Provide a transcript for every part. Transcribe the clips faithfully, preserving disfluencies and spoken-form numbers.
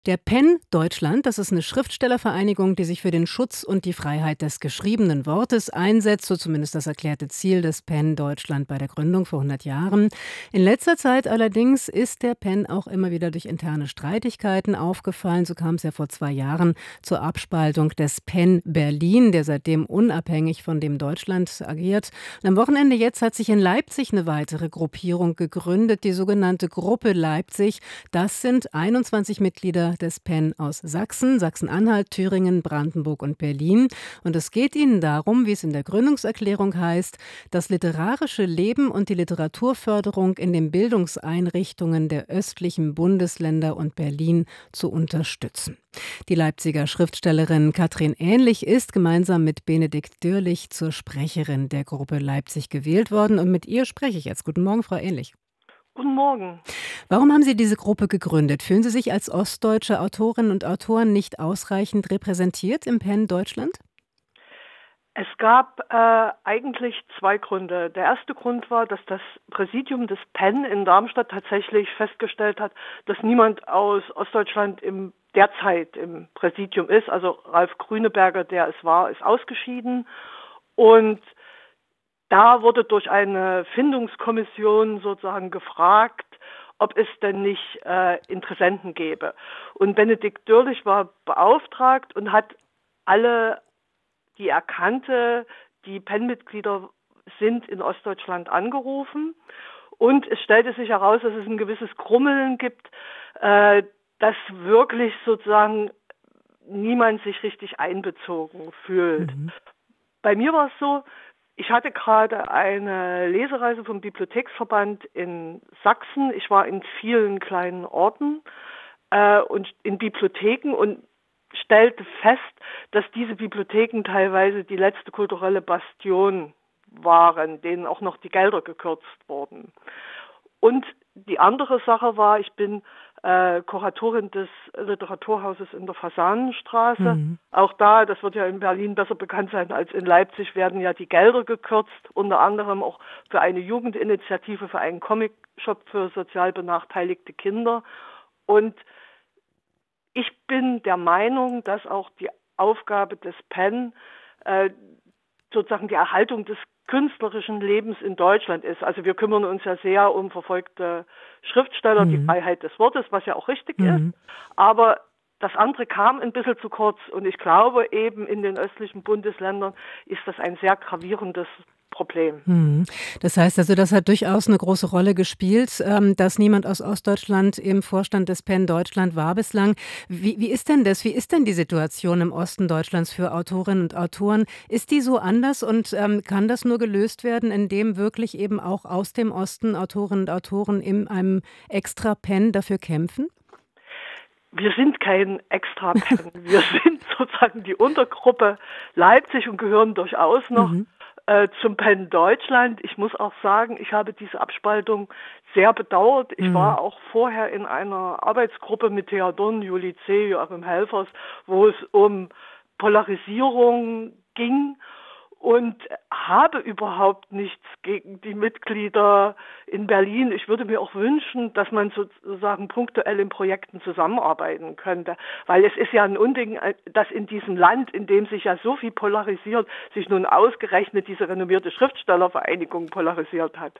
Der PEN Deutschland, das ist eine Schriftstellervereinigung, die sich für den Schutz und die Freiheit des geschriebenen Wortes einsetzt, so zumindest das erklärte Ziel des PEN Deutschland bei der Gründung vor hundert Jahren. In letzter Zeit allerdings ist der PEN auch immer wieder durch interne Streitigkeiten aufgefallen. So kam es ja vor zwei Jahren zur Abspaltung des PEN Berlin, der seitdem unabhängig von dem Deutschland agiert. Und am Wochenende jetzt hat sich in Leipzig eine weitere Gruppierung gegründet, die sogenannte Gruppe Leipzig. Das sind einundzwanzig Mitglieder des PEN aus Sachsen, Sachsen-Anhalt, Thüringen, Brandenburg und Berlin. Und es geht ihnen darum, wie es in der Gründungserklärung heißt, das literarische Leben und die Literaturförderung in den Bildungseinrichtungen der östlichen Bundesländer und Berlin zu unterstützen. Die Leipziger Schriftstellerin Katrin Ähnlich ist gemeinsam mit Benedikt Dürrlich zur Sprecherin der Gruppe Leipzig gewählt worden. Und mit ihr spreche ich jetzt. Guten Morgen, Frau Ähnlich. Guten Morgen. Warum haben Sie diese Gruppe gegründet? Fühlen Sie sich als ostdeutsche Autorinnen und Autoren nicht ausreichend repräsentiert im PEN Deutschland? Es gab äh, eigentlich zwei Gründe. Der erste Grund war, dass das Präsidium des PEN in Darmstadt tatsächlich festgestellt hat, dass niemand aus Ostdeutschland im derzeit im Präsidium ist. Also Ralf Grüneberger, der es war, ist ausgeschieden. Und da wurde durch eine Findungskommission sozusagen gefragt, ob es denn nicht äh, Interessenten gäbe. Und Benedikt Dürrlich war beauftragt und hat alle, die er kannte, die PEN-Mitglieder sind in Ostdeutschland, angerufen. Und es stellte sich heraus, dass es ein gewisses Grummeln gibt, äh, dass wirklich sozusagen niemand sich richtig einbezogen fühlt. Mhm. Bei mir war es so, ich hatte gerade eine Lesereise vom Bibliotheksverband in Sachsen. Ich war in vielen kleinen Orten äh, und in Bibliotheken und stellte fest, dass diese Bibliotheken teilweise die letzte kulturelle Bastion waren, denen auch noch die Gelder gekürzt wurden. Und die andere Sache war, ich bin äh, Kuratorin des Literaturhauses in der Fasanenstraße. Mhm. Auch da, das wird ja in Berlin besser bekannt sein als in Leipzig, werden ja die Gelder gekürzt, unter anderem auch für eine Jugendinitiative, für einen Comicshop für sozial benachteiligte Kinder. Und ich bin der Meinung, dass auch die Aufgabe des PEN äh, sozusagen die Erhaltung des künstlerischen Lebens in Deutschland ist. Also wir kümmern uns ja sehr um verfolgte Schriftsteller, die Mhm. Freiheit des Wortes, was ja auch richtig ist. Mhm. Aber das andere kam ein bisschen zu kurz. Und ich glaube eben in den östlichen Bundesländern ist das ein sehr gravierendes Problem. Mhm. Das heißt also, das hat durchaus eine große Rolle gespielt, ähm, dass niemand aus Ostdeutschland im Vorstand des PEN Deutschland war bislang. Wie wie ist denn das? Wie ist denn die Situation im Osten Deutschlands für Autorinnen und Autoren? Ist die so anders und, ähm, kann das nur gelöst werden, indem wirklich eben auch aus dem Osten Autorinnen und Autoren in einem Extra-PEN dafür kämpfen? Wir sind kein Extra-PEN. Wir sind sozusagen die Untergruppe Leipzig und gehören durchaus noch Mhm. äh, zum PEN Deutschland. Ich muss auch sagen, ich habe diese Abspaltung sehr bedauert. Ich Mhm. war auch vorher in einer Arbeitsgruppe mit Thea Dorn, Juli C., Joachim Helfers, wo es um Polarisierung ging und habe überhaupt nichts gegen die Mitglieder in Berlin. Ich würde mir auch wünschen, dass man sozusagen punktuell in Projekten zusammenarbeiten könnte, weil es ist ja ein Unding, dass in diesem Land, in dem sich ja so viel polarisiert, sich nun ausgerechnet diese renommierte Schriftstellervereinigung polarisiert hat.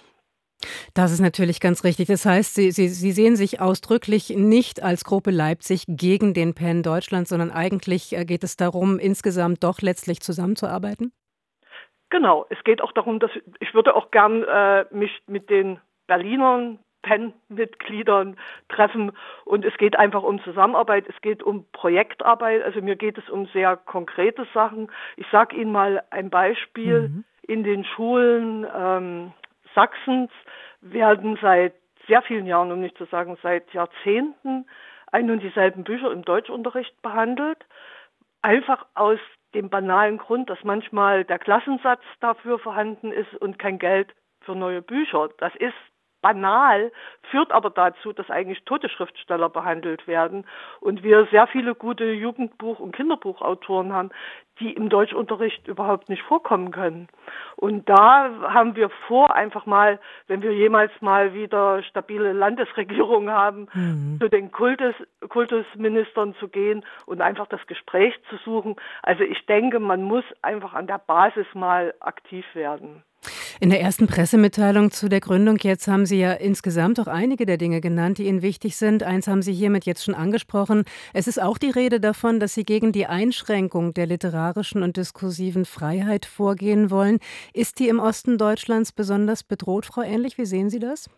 Das ist natürlich ganz richtig. Das heißt, Sie Sie Sie sehen sich ausdrücklich nicht als Gruppe Leipzig gegen den PEN Deutschland, sondern eigentlich, äh, geht es darum, insgesamt doch letztlich zusammenzuarbeiten? Genau, es geht auch darum, dass ich würde auch gern äh, mich mit den Berlinern PEN-Mitgliedern treffen und es geht einfach um Zusammenarbeit, es geht um Projektarbeit, also mir geht es um sehr konkrete Sachen. Ich sage Ihnen mal ein Beispiel. Mhm. In den Schulen ähm, Sachsens werden seit sehr vielen Jahren, um nicht zu sagen seit Jahrzehnten, ein und dieselben Bücher im Deutschunterricht behandelt. Einfach aus dem banalen Grund, dass manchmal der Klassensatz dafür vorhanden ist und kein Geld für neue Bücher. Das ist banal, führt aber dazu, dass eigentlich tote Schriftsteller behandelt werden und wir sehr viele gute Jugendbuch- und Kinderbuchautoren haben, die im Deutschunterricht überhaupt nicht vorkommen können. Und da haben wir vor, einfach mal, wenn wir jemals mal wieder stabile Landesregierung haben, Mhm. zu den Kultus, Kultusministern zu gehen und einfach das Gespräch zu suchen. Also ich denke, man muss einfach an der Basis mal aktiv werden. In der ersten Pressemitteilung zu der Gründung jetzt haben Sie ja insgesamt auch einige der Dinge genannt, die Ihnen wichtig sind. Eins haben Sie hiermit jetzt schon angesprochen. Es ist auch die Rede davon, dass Sie gegen die Einschränkung der literarischen und diskursiven Freiheit vorgehen wollen. Ist die im Osten Deutschlands besonders bedroht, Frau Ähnlich? Wie sehen Sie das?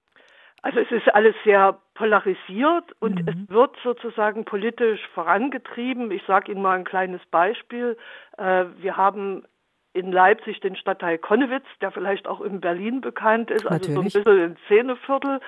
Also es ist alles sehr polarisiert und es Mhm. wird sozusagen politisch vorangetrieben. Ich sage Ihnen mal ein kleines Beispiel. Äh, wir haben in Leipzig den Stadtteil Connewitz, der vielleicht auch in Berlin bekannt ist, also so ein Natürlich. bisschen ein Szeneviertel.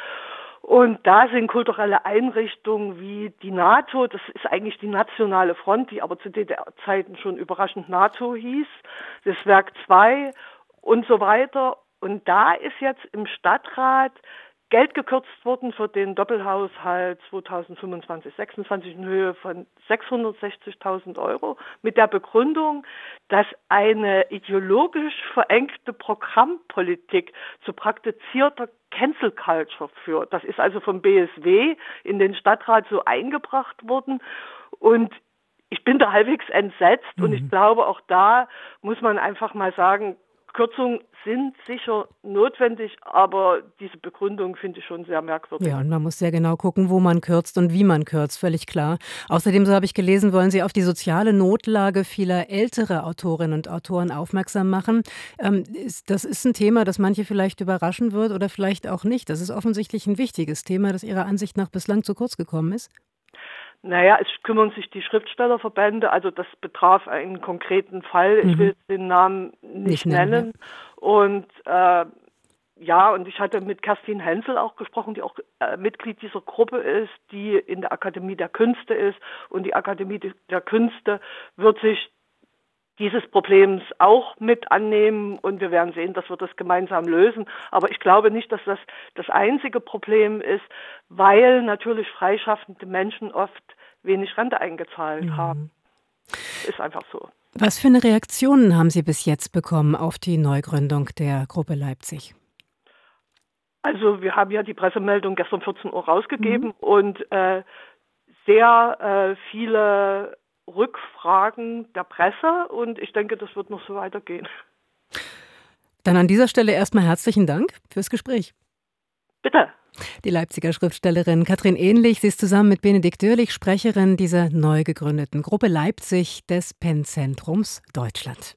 Und da sind kulturelle Einrichtungen wie die NATO, das ist eigentlich die nationale Front, die aber zu D D R-Zeiten schon überraschend NATO hieß, das Werk zwei und so weiter. Und da ist jetzt im Stadtrat Geld gekürzt worden für den Doppelhaushalt zweitausendfünfundzwanzig sechsundzwanzig in Höhe von sechshundertsechzigtausend Euro mit der Begründung, dass eine ideologisch verengte Programmpolitik zu praktizierter Cancel Culture führt. Das ist also vom B S W in den Stadtrat so eingebracht worden und ich bin da halbwegs entsetzt und ich Mhm. glaube, auch da muss man einfach mal sagen, Kürzungen sind sicher notwendig, aber diese Begründung finde ich schon sehr merkwürdig. Ja, und man muss sehr genau gucken, wo man kürzt und wie man kürzt, völlig klar. Außerdem, so habe ich gelesen, wollen Sie auf die soziale Notlage vieler älterer Autorinnen und Autoren aufmerksam machen. Ähm, ist, das ist ein Thema, das manche vielleicht überraschen wird oder vielleicht auch nicht. Das ist offensichtlich ein wichtiges Thema, das Ihrer Ansicht nach bislang zu kurz gekommen ist. Naja, es kümmern sich die Schriftstellerverbände, also das betraf einen konkreten Fall, ich will Mhm. jetzt den Namen Nicht nicht nennen, ja. nennen. Und äh, ja, und ich hatte mit Kerstin Hensel auch gesprochen, die auch äh, Mitglied dieser Gruppe ist, die in der Akademie der Künste ist. Und die Akademie der Künste wird sich dieses Problems auch mit annehmen und wir werden sehen, dass wir das gemeinsam lösen. Aber ich glaube nicht, dass das das einzige Problem ist, weil natürlich freischaffende Menschen oft wenig Rente eingezahlt haben. Mhm. Ist einfach so. Was für eine Reaktionen haben Sie bis jetzt bekommen auf die Neugründung der Gruppe Leipzig? Also wir haben ja die Pressemeldung gestern vierzehn Uhr Mhm. rausgegeben und äh, sehr äh, viele Rückfragen der Presse und ich denke, das wird noch so weitergehen. Dann an dieser Stelle erstmal herzlichen Dank fürs Gespräch. Bitte. Die Leipziger Schriftstellerin Katrin Ähnlich, sie ist zusammen mit Benedikt Dürlich Sprecherin dieser neu gegründeten Gruppe Leipzig des Pen-Zentrums Deutschland.